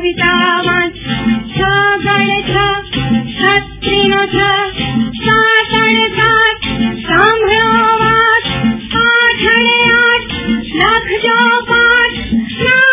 कविता watch छ गण छ छत्रीनो छ सातण सात सांभळो वाच आठणे आठ लखजो पाठ